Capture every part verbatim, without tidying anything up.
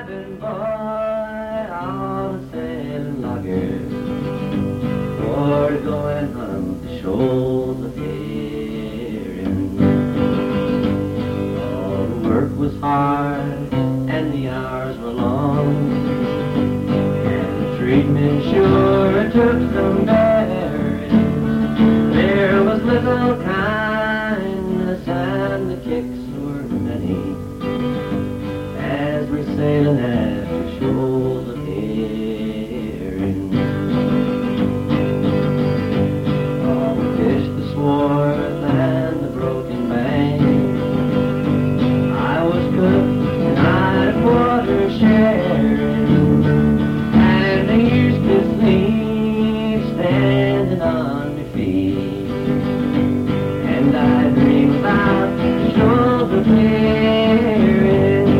cabin boy on a sailing logger, for to go and hunt the shoals of herring. Oh, the work was hard and the hours were long, and the treatment sure took some bearing. There was little kindness and the kicks were many, as we're sailing after shoals of herring. Oh, we fished the Swarth and the Broken Bank. I was cook and I quarter sharing, and I used to sleep standing on my feet, and I dream about the shoals of herring.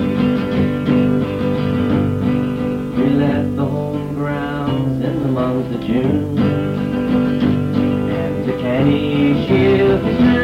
We left the home grounds in the month of June, and to Canny Shield